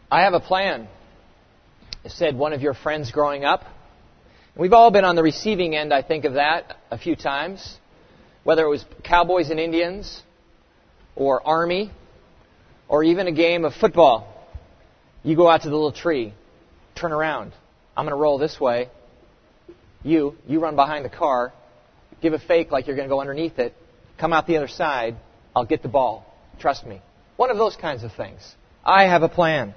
I have a plan, said one of your friends growing up. We've all been on the receiving end, I think, of that a few times. Whether it was Cowboys and Indians, or Army, or even a game of football. You go out to the little tree, turn around. I'm going to roll this way. You run behind the car, give a fake like you're going to go underneath it, come out the other side, I'll get the ball. Trust me. One of those kinds of things. I have a plan.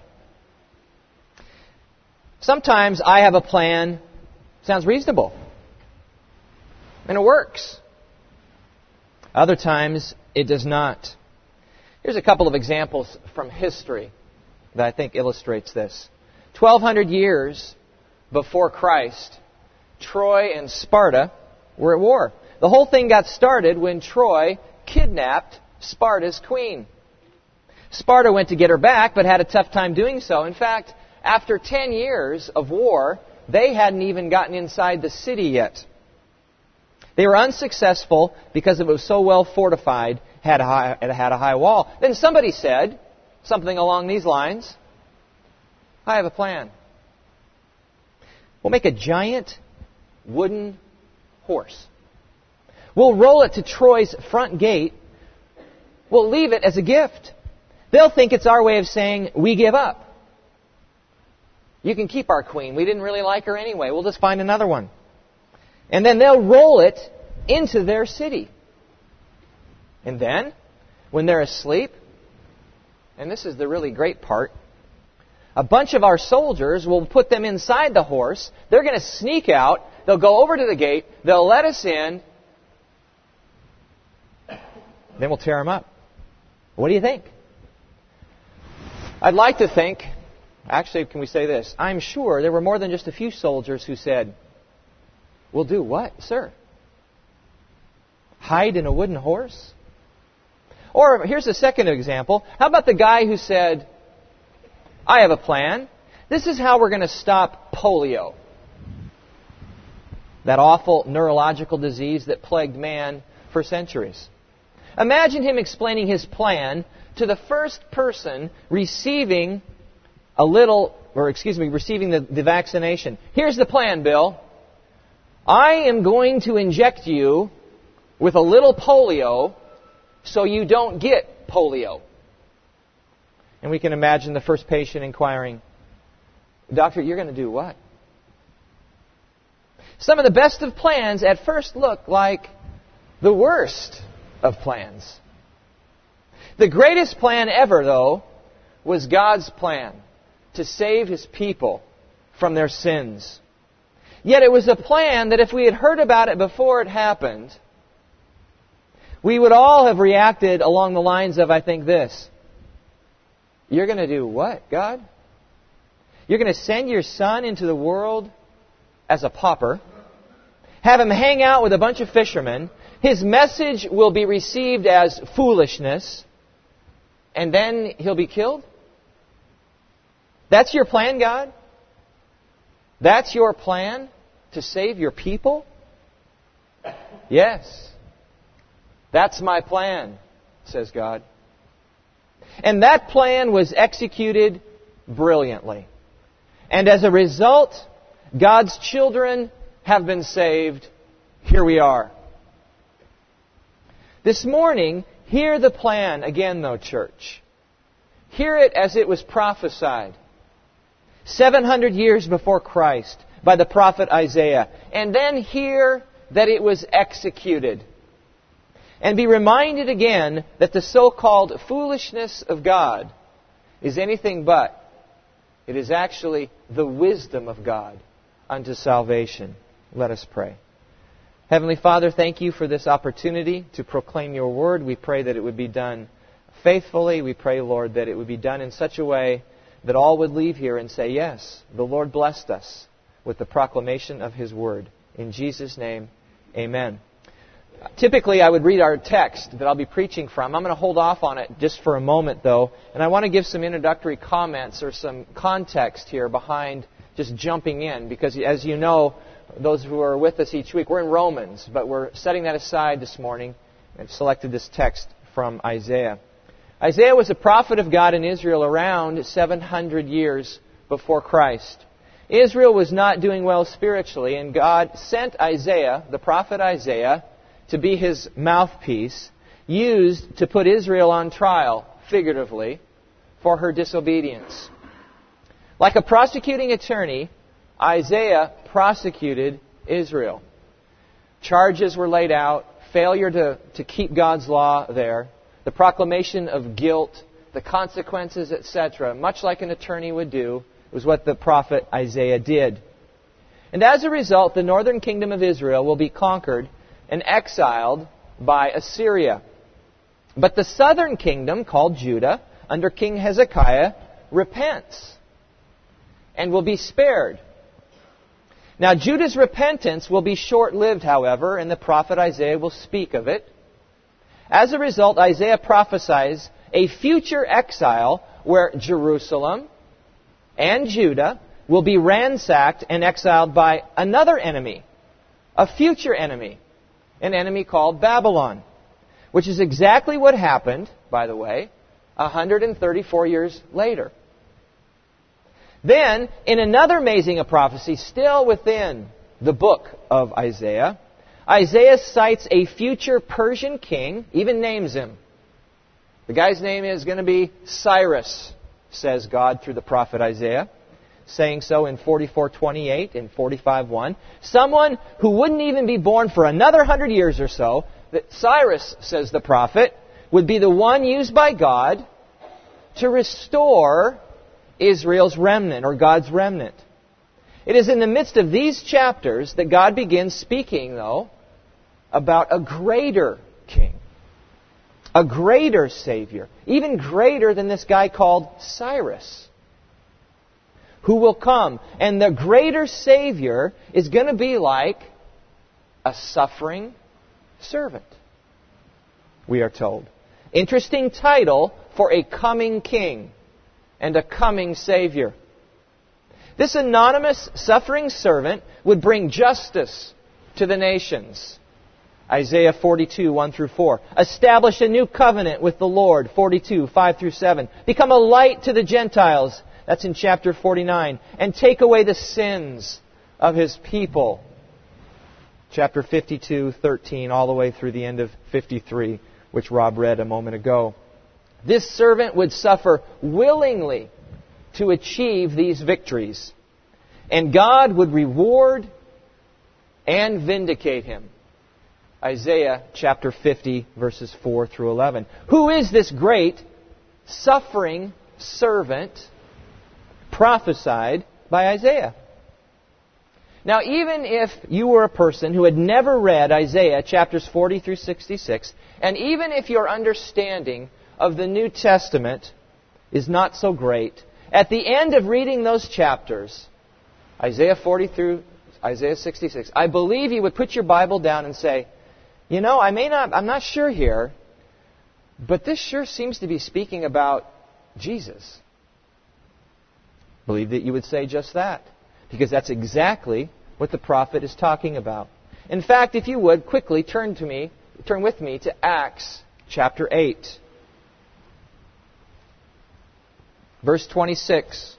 Sometimes I have a plan sounds reasonable. And it works. Other times it does not. Here's a couple of examples from history that I think illustrates this. 1,200 years before Christ, Troy and Sparta were at war. The whole thing got started when Troy kidnapped Sparta's queen. Sparta went to get her back, but had a tough time doing so. In fact, after 10 years of war, they hadn't even gotten inside the city yet. They were unsuccessful because it was so well fortified, it had a high wall. Then somebody said something along these lines, I have a plan. We'll make a giant wooden horse. We'll roll it to Troy's front gate. We'll leave it as a gift. They'll think it's our way of saying, we give up. You can keep our queen. We didn't really like her anyway. We'll just find another one. And then they'll roll it into their city. And then, when they're asleep, and this is the really great part, a bunch of our soldiers will put them inside the horse. They're going to sneak out. They'll go over to the gate. They'll let us in. Then we'll tear them up. What do you think? I'd like to think, actually, can we say this? I'm sure there were more than just a few soldiers who said, we'll do what, sir? Hide in a wooden horse? Or here's a second example. How about the guy who said, I have a plan. This is how we're going to stop polio. That awful neurological disease that plagued man for centuries. Imagine him explaining his plan to the first person receiving receiving the vaccination. Here's the plan, Bill. I am going to inject you with a little polio so you don't get polio. And we can imagine the first patient inquiring, Doctor, you're going to do what? Some of the best of plans at first look like the worst of plans. The greatest plan ever, though, was God's plan to save His people from their sins. Yet it was a plan that if we had heard about it before it happened, we would all have reacted along the lines of, I think, this. You're going to do what, God? You're going to send your Son into the world as a pauper, have Him hang out with a bunch of fishermen, His message will be received as foolishness, and then He'll be killed? That's your plan, God? That's your plan to save your people? Yes. That's my plan, says God. And that plan was executed brilliantly. And as a result, God's children have been saved. Here we are. This morning, hear the plan again, though, church. Hear it as it was prophesied 700 years before Christ by the prophet Isaiah. And then hear that it was executed. And be reminded again that the so-called foolishness of God is anything but. It is actually the wisdom of God unto salvation. Let us pray. Heavenly Father, thank You for this opportunity to proclaim Your word. We pray that it would be done faithfully. We pray, Lord, that it would be done in such a way that all would leave here and say, yes, the Lord blessed us with the proclamation of His word. In Jesus' name, amen. Typically, I would read our text that I'll be preaching from. I'm going to hold off on it just for a moment, though. And I want to give some introductory comments or some context here behind just jumping in. Because as you know, those who are with us each week, we're in Romans. But we're setting that aside this morning and selected this text from Isaiah. Isaiah was a prophet of God in Israel around 700 years before Christ. Israel was not doing well spiritually, and God sent Isaiah, the prophet Isaiah, to be his mouthpiece, used to put Israel on trial, figuratively, for her disobedience. Like a prosecuting attorney, Isaiah prosecuted Israel. Charges were laid out, failure to keep God's law there, the proclamation of guilt, the consequences, etc., much like an attorney would do, was what the prophet Isaiah did. And as a result, the northern kingdom of Israel will be conquered and exiled by Assyria. But the southern kingdom, called Judah, under King Hezekiah, repents and will be spared. Now, Judah's repentance will be short-lived, however, and the prophet Isaiah will speak of it. As a result, Isaiah prophesies a future exile where Jerusalem and Judah will be ransacked and exiled by another enemy, a future enemy, an enemy called Babylon, which is exactly what happened, by the way, 134 years later. Then, in another amazing prophecy, still within the book of Isaiah, Isaiah cites a future Persian king, even names him. The guy's name is going to be Cyrus, says God through the prophet Isaiah, saying so in 44:28 and 45:1. Someone who wouldn't even be born for another 100 years or so, that Cyrus, says the prophet, would be the one used by God to restore Israel's remnant, or God's remnant. It is in the midst of these chapters that God begins speaking, though, about a greater king, a greater Savior, even greater than this guy called Cyrus, who will come. And the greater Savior is going to be like a suffering servant, we are told. Interesting title for a coming king and a coming Savior. This anonymous suffering servant would bring justice to the nations. Isaiah 42:1-4. Establish a new covenant with the Lord. 42:5-7. Become a light to the Gentiles. That's in chapter 49. And take away the sins of His people. Chapter 52:13 all the way through the end of 53, which Rob read a moment ago. This servant would suffer willingly to achieve these victories. And God would reward and vindicate him. Isaiah chapter 50, verses 4-11. Who is this great suffering servant prophesied by Isaiah? Now, even if you were a person who had never read Isaiah chapters 40-66, and even if your understanding of the New Testament is not so great, at the end of reading those chapters, Isaiah 40 through Isaiah 66, I believe you would put your Bible down and say, you know, I'm not sure here, but this sure seems to be speaking about Jesus. I believe that you would say just that, because that's exactly what the prophet is talking about. In fact, if you would, quickly turn with me to Acts chapter 8. Verse 26.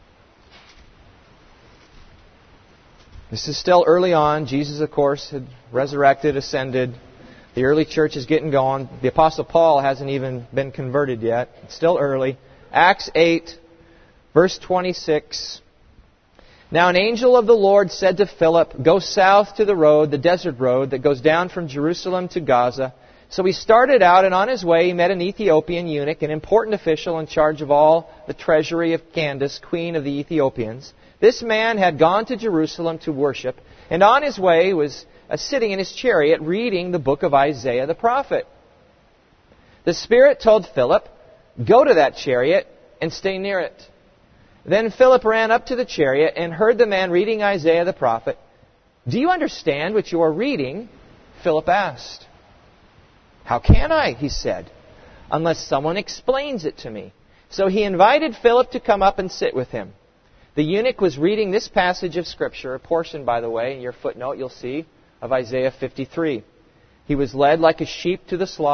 This is still early on. Jesus, of course, had resurrected, ascended. The early church is getting going. The Apostle Paul hasn't even been converted yet. It's still early. Acts 8, verse 26. Now an angel of the Lord said to Philip, go south to the road, the desert road, that goes down from Jerusalem to Gaza. So he started out, and on his way he met an Ethiopian eunuch, an important official in charge of all the treasury of Candace, queen of the Ethiopians. This man had gone to Jerusalem to worship, and on his way was sitting in his chariot reading the book of Isaiah the prophet. The Spirit told Philip, go to that chariot and stay near it. Then Philip ran up to the chariot and heard the man reading Isaiah the prophet. Do you understand what you are reading? Philip asked. How can I, he said, unless someone explains it to me? So he invited Philip to come up and sit with him. The eunuch was reading this passage of Scripture, a portion, by the way, in your footnote you'll see, of Isaiah 53. He was led like a sheep to the slaughter,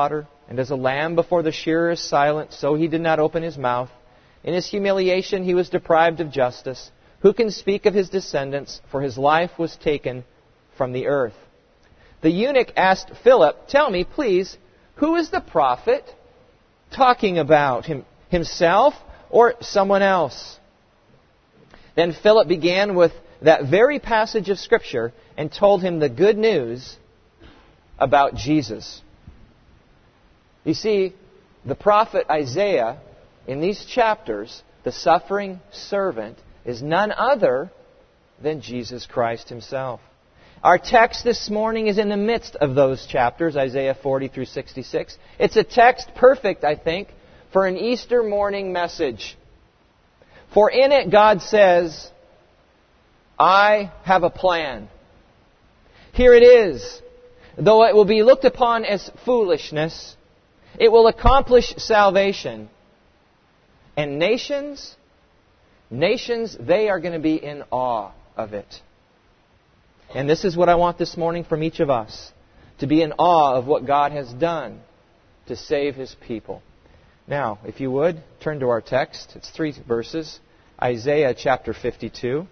and as a lamb before the shearer is silent, so he did not open his mouth. In his humiliation he was deprived of justice. Who can speak of his descendants? For his life was taken from the earth. The eunuch asked Philip, tell me, please, who is the prophet talking about? Himself or someone else? Then Philip began with that very passage of Scripture and told him the good news about Jesus. You see, the prophet Isaiah, in these chapters, the suffering servant, is none other than Jesus Christ Himself. Our text this morning is in the midst of those chapters, Isaiah 40 through 66. It's a text perfect, I think, for an Easter morning message. For in it God says, I have a plan. Here it is. Though it will be looked upon as foolishness, it will accomplish salvation. And nations, they are going to be in awe of it. And this is what I want this morning from each of us, to be in awe of what God has done to save His people. Now, if you would, turn to our text. It's 3 verses. Isaiah chapter 52,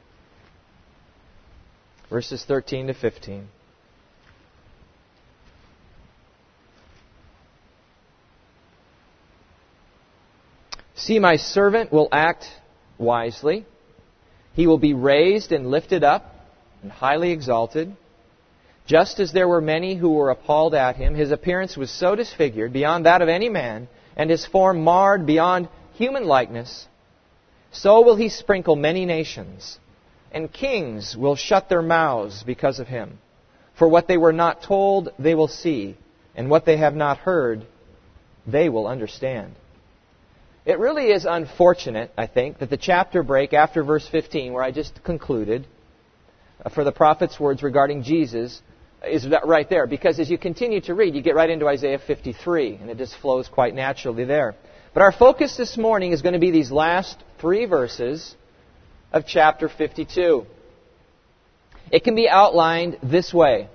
verses 13 to 15. See, my servant will act wisely. He will be raised and lifted up and highly exalted. Just as there were many who were appalled at him, his appearance was so disfigured beyond that of any man, and his form marred beyond human likeness. So will he sprinkle many nations, and kings will shut their mouths because of him. For what they were not told, they will see, and what they have not heard, they will understand. It really is unfortunate, I think, that the chapter break after verse 15, where I just concluded, for the prophet's words regarding Jesus, is right there. Because as you continue to read, you get right into Isaiah 53, and it just flows quite naturally there. But our focus this morning is going to be these last 3 verses of chapter 52. It can be outlined this way.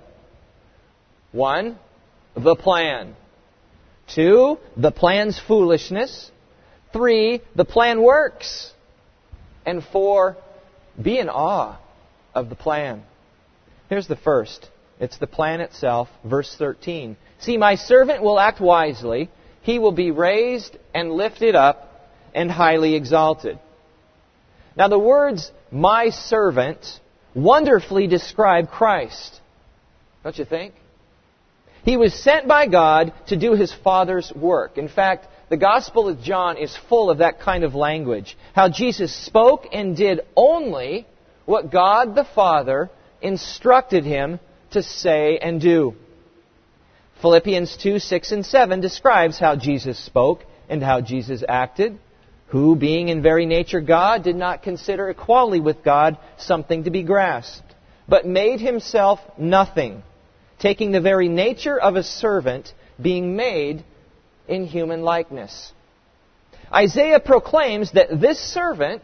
1, the plan. 2, the plan's foolishness. 3, the plan works. And 4, be in awe of the plan. Here's the first. It's the plan itself, verse 13. See, my servant will act wisely. He will be raised and lifted up and highly exalted. Now the words, my servant, wonderfully describe Christ. Don't you think? He was sent by God to do His Father's work. In fact, the Gospel of John is full of that kind of language. How Jesus spoke and did only what God the Father instructed Him to say and do. Philippians 2, 6 and 7 describes how Jesus spoke and how Jesus acted, who, being in very nature God, did not consider equality with God something to be grasped, but made Himself nothing, taking the very nature of a servant, being made in human likeness. Isaiah proclaims that this servant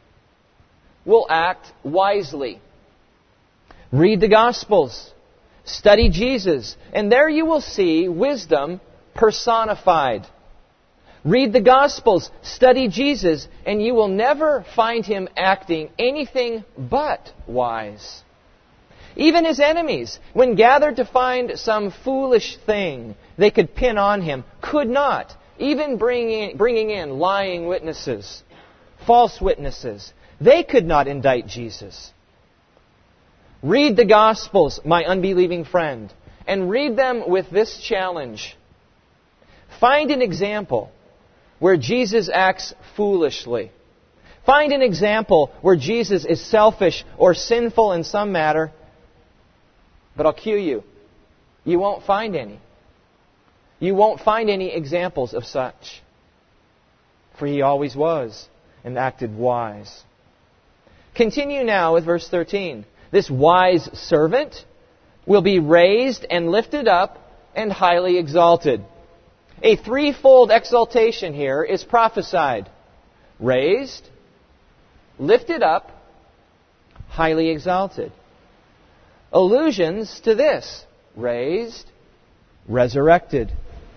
will act wisely. Read the Gospels. Study Jesus. And there you will see wisdom personified. Read the Gospels. Study Jesus. And you will never find Him acting anything but wise. Even His enemies, when gathered to find some foolish thing they could pin on Him, could not, even bringing in lying witnesses, false witnesses, they could not indict Jesus. Read the Gospels, my unbelieving friend, and read them with this challenge. Find an example where Jesus acts foolishly. Find an example where Jesus is selfish or sinful in some matter. But I'll cue you. You won't find any. You won't find any examples of such. For He always was and acted wise. Continue now with verse 13. This wise servant will be raised and lifted up and highly exalted. A threefold exaltation here is prophesied. Raised, lifted up, highly exalted. Allusions to this. Raised, resurrected.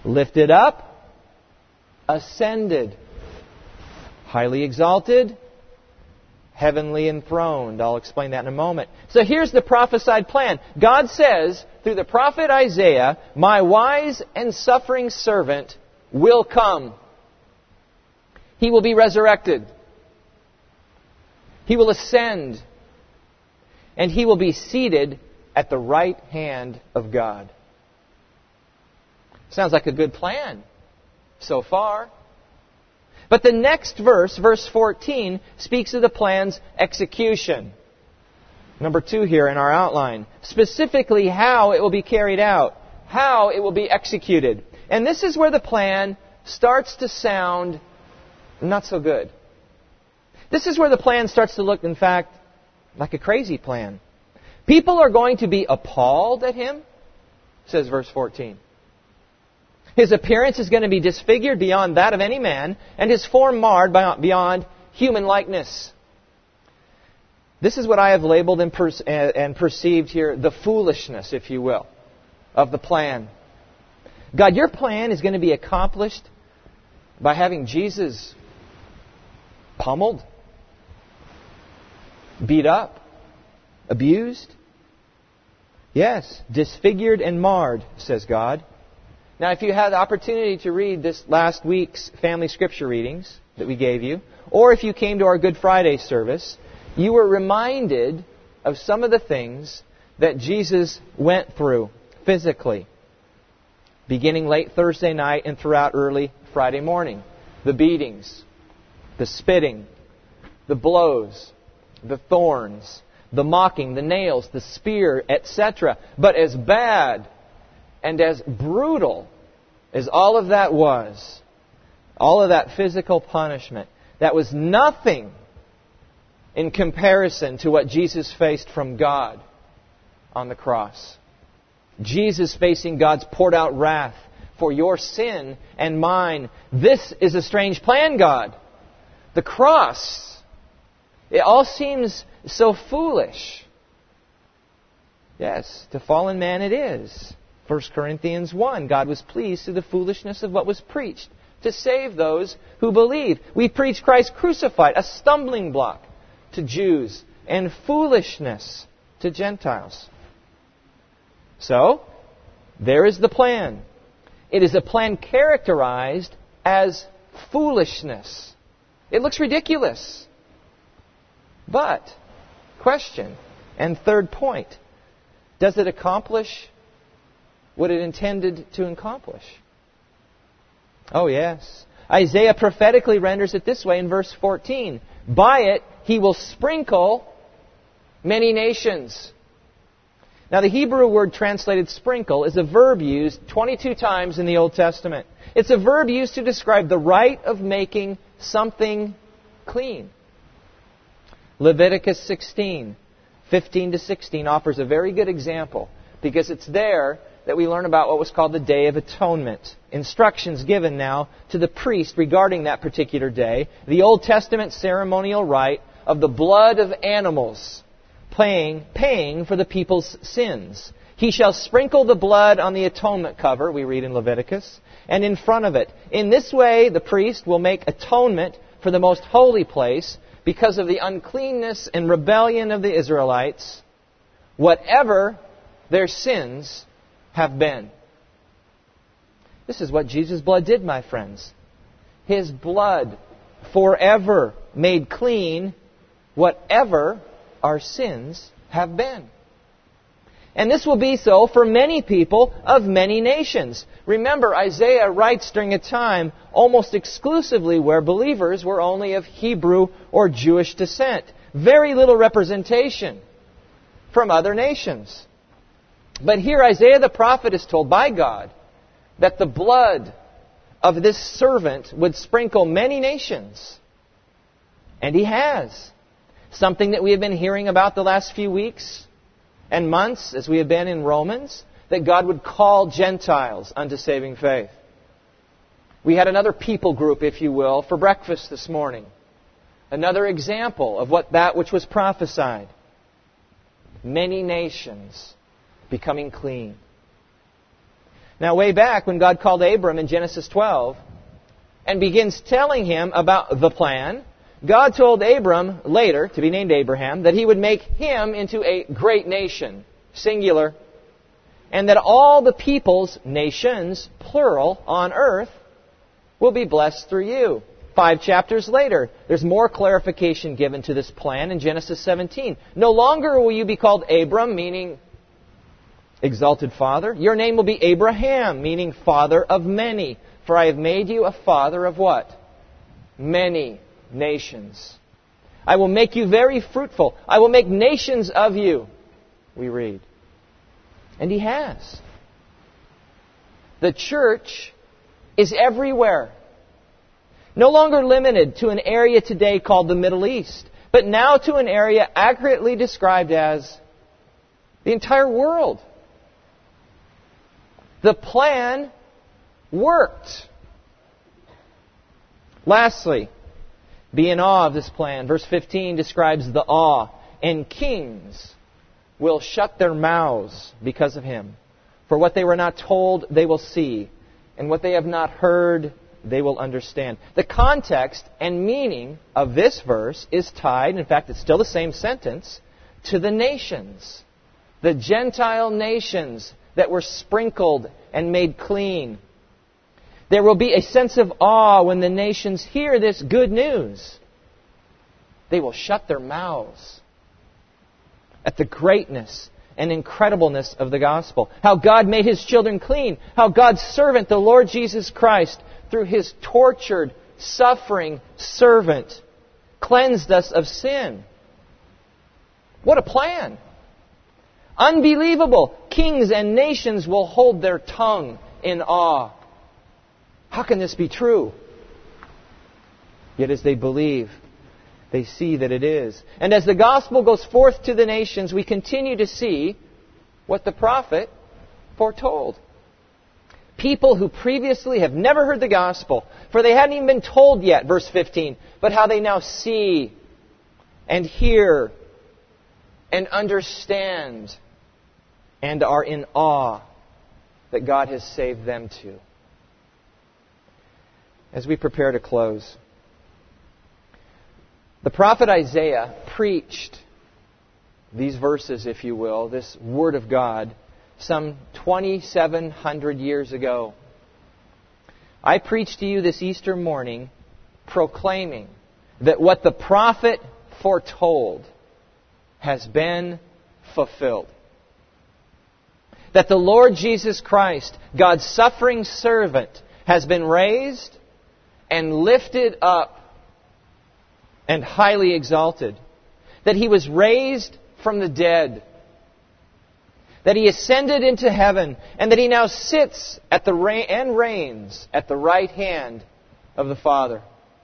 lifted up, ascended, highly exalted, heavenly enthroned. I'll explain that in a moment. So here's the prophesied plan. God says, through the prophet Isaiah, my wise and suffering servant will come. He will be resurrected. He will ascend. And He will be seated at the right hand of God. Sounds like a good plan so far. But the next verse, verse 14, speaks of the plan's execution. Number 2 here in our outline. Specifically how it will be carried out. How it will be executed. And this is where the plan starts to sound not so good. This is where the plan starts to look, in fact, like a crazy plan. People are going to be appalled at Him, says verse 14. His appearance is going to be disfigured beyond that of any man, and His form marred beyond human likeness. This is what I have labeled and perceived here, the foolishness, if you will, of the plan. God, your plan is going to be accomplished by having Jesus pummeled, beat up, abused? Yes, disfigured and marred, says God. Now, if you had the opportunity to read this last week's family scripture readings that we gave you, or if you came to our Good Friday service, you were reminded of some of the things that Jesus went through physically, beginning late Thursday night and throughout early Friday morning. The beatings, the spitting, the blows, the thorns, the mocking, the nails, the spear, etc. But as bad and as brutal as all of that was, all of that physical punishment, that was nothing in comparison to what Jesus faced from God on the cross. Jesus facing God's poured out wrath for your sin and mine. This is a strange plan, God. The cross, it all seems so foolish. Yes, to fallen man it is. 1 Corinthians 1, God was pleased through the foolishness of what was preached to save those who believe. We preach Christ crucified, a stumbling block to Jews and foolishness to Gentiles. So, there is the plan. It is a plan characterized as foolishness. It looks ridiculous. But, question, and third point, does it accomplish what it intended to accomplish? Oh, yes. Isaiah prophetically renders it this way in verse 14. By it, He will sprinkle many nations. Now, the Hebrew word translated sprinkle is a verb used 22 times in the Old Testament. It's a verb used to describe the rite of making something clean. Leviticus 16, 15 to 16 offers a very good example because it's there that we learn about what was called the Day of Atonement. Instructions given now to the priest regarding that particular day. The Old Testament ceremonial rite of the blood of animals paying for the people's sins. He shall sprinkle the blood on the atonement cover, we read in Leviticus, and in front of it. In this way, the priest will make atonement for the most holy place because of the uncleanness and rebellion of the Israelites, whatever their sins have been. This is what Jesus' blood did, my friends. His blood forever made clean whatever our sins have been. And this will be so for many people of many nations. Remember, Isaiah writes during a time almost exclusively where believers were only of Hebrew or Jewish descent. Very little representation from other nations. But here Isaiah the prophet is told by God that the blood of this servant would sprinkle many nations. And He has. Something that we have been hearing about the last few weeks and months as we have been in Romans, that God would call Gentiles unto saving faith. We had another people group, if you will, for breakfast this morning. Another example of that which was prophesied. Many nations becoming clean. Now, way back when God called Abram in Genesis 12 and begins telling him about the plan, God told Abram, later to be named Abraham, that He would make him into a great nation, singular, and that all the peoples, nations, plural, on earth will be blessed through you. 5 chapters later, there's more clarification given to this plan in Genesis 17. No longer will you be called Abram, meaning exalted father. Your name will be Abraham, meaning father of many. For I have made you a father of what? Many nations. I will make you very fruitful. I will make nations of you, we read. And He has. The church is everywhere. No longer limited to an area today called the Middle East, but now to an area accurately described as the entire world. The plan worked. Lastly, be in awe of this plan. Verse 15 describes the awe. And kings will shut their mouths because of Him. For what they were not told, they will see. And what they have not heard, they will understand. The context and meaning of this verse is tied, in fact, it's still the same sentence, to the nations. The Gentile nations that were sprinkled and made clean. There will be a sense of awe when the nations hear this good news. They will shut their mouths at the greatness and incredibleness of the gospel. How God made His children clean. How God's servant, the Lord Jesus Christ, through His tortured, suffering servant, cleansed us of sin. What a plan! Unbelievable! Kings and nations will hold their tongue in awe. How can this be true? Yet as they believe, they see that it is. And as the gospel goes forth to the nations, we continue to see what the prophet foretold. People who previously have never heard the gospel, for they hadn't even been told yet, verse 15, but how they now see and hear and understand and are in awe that God has saved them too. As we prepare to close, the prophet Isaiah preached these verses, if you will, this Word of God, some 2,700 years ago. I preach to you this Easter morning proclaiming that what the prophet foretold has been fulfilled. That the Lord Jesus Christ, God's suffering servant, has been raised and lifted up and highly exalted. That He was raised from the dead. That He ascended into heaven, and that He now sits at the and reigns at the right hand of the Father.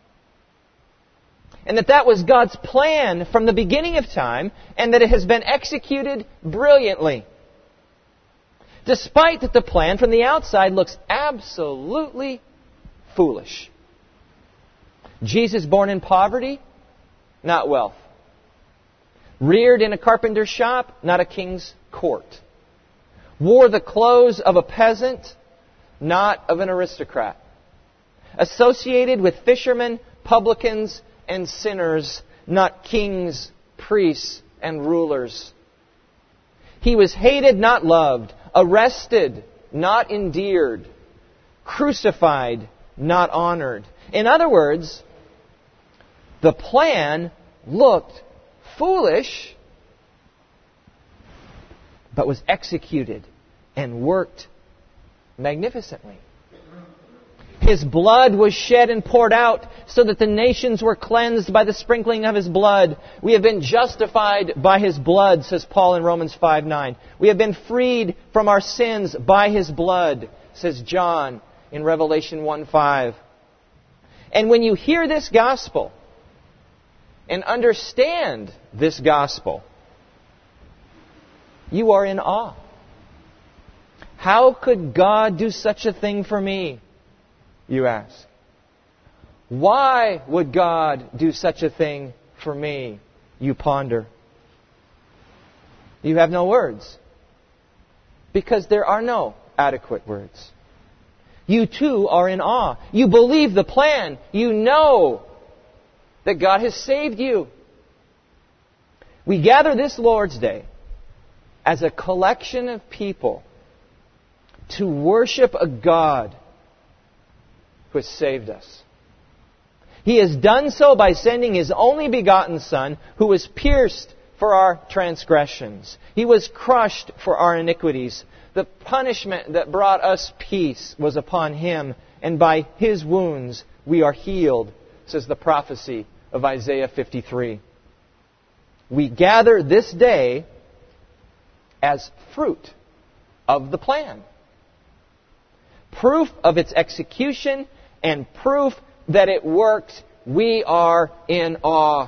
And that was God's plan from the beginning of time, and that it has been executed brilliantly. Despite that the plan from the outside looks absolutely foolish. Jesus born in poverty, not wealth. Reared in a carpenter's shop, not a king's court. Wore the clothes of a peasant, not of an aristocrat. Associated with fishermen, publicans, and sinners, not kings, priests, and rulers. He was hated, not loved. Arrested, not endeared. Crucified, not honored. In other words, the plan looked foolish, but was executed and worked magnificently. His blood was shed and poured out so that the nations were cleansed by the sprinkling of His blood. We have been justified by His blood, says Paul in Romans 5:9. We have been freed from our sins by His blood, says John in Revelation 1:5. And when you hear this gospel and understand this gospel, you are in awe. How could God do such a thing for me? You ask. Why would God do such a thing for me? You ponder. You have no words. Because there are no adequate words. You too are in awe. You believe the plan. You know that God has saved you. We gather this Lord's Day as a collection of people to worship a God who has saved us. He has done so by sending His only begotten Son, who was pierced for our transgressions. He was crushed for our iniquities. The punishment that brought us peace was upon Him, and by His wounds we are healed, says the prophecy of Isaiah 53. We gather this day as fruit of the plan. Proof of its execution and proof that it worked. We are in awe.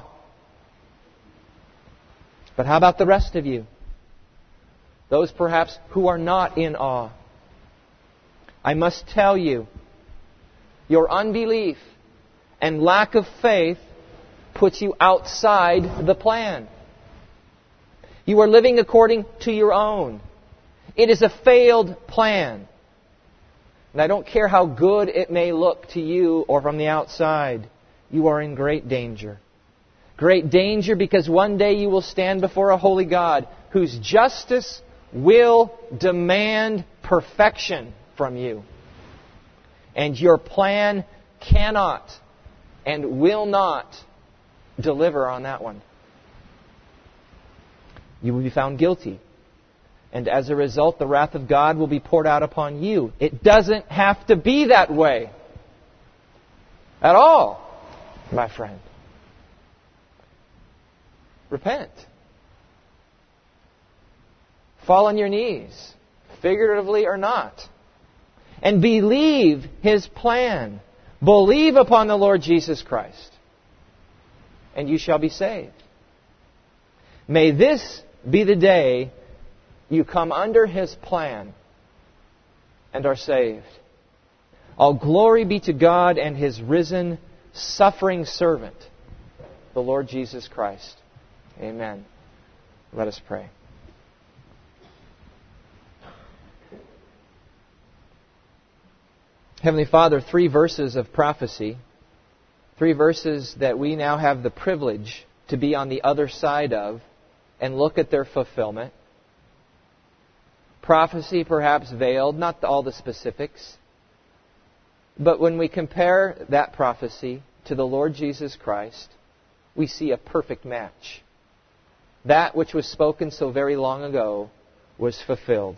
But how about the rest of you? Those perhaps who are not in awe. I must tell you, your unbelief and lack of faith puts you outside the plan. You are living according to your own. It is a failed plan. And I don't care how good it may look to you or from the outside, you are in great danger. Great danger because one day you will stand before a holy God whose justice will demand perfection from you. And your plan cannot and will not deliver on that one. You will be found guilty. And as a result, the wrath of God will be poured out upon you. It doesn't have to be that way at all, my friend. Repent. Fall on your knees, figuratively or not, and believe His plan. Believe upon the Lord Jesus Christ, and you shall be saved. May this be the day you come under His plan and are saved. All glory be to God and His risen, suffering servant, the Lord Jesus Christ. Amen. Let us pray. Heavenly Father, 3 verses of prophecy, 3 verses that we now have the privilege to be on the other side of and look at their fulfillment. Prophecy perhaps veiled, not all the specifics. But when we compare that prophecy to the Lord Jesus Christ, we see a perfect match. That which was spoken so very long ago was fulfilled.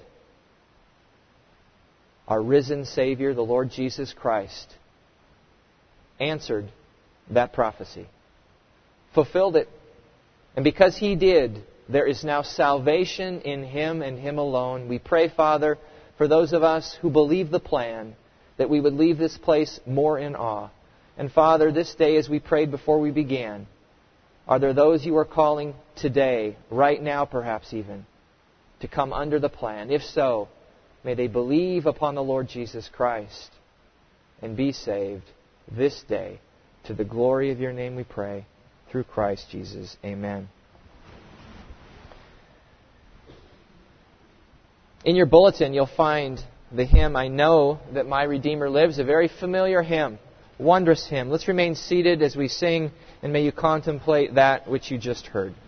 Our risen Savior, the Lord Jesus Christ, answered that prophecy, fulfilled it. And because He did, there is now salvation in Him and Him alone. We pray, Father, for those of us who believe the plan, that we would leave this place more in awe. And Father, this day as we prayed before we began, are there those You are calling today, right now perhaps even, to come under the plan? If so, may they believe upon the Lord Jesus Christ and be saved this day. To the glory of Your name we pray, through Christ Jesus. Amen. In your bulletin, you'll find the hymn, I Know That My Redeemer Lives, a very familiar hymn, wondrous hymn. Let's remain seated as we sing, and may you contemplate that which you just heard.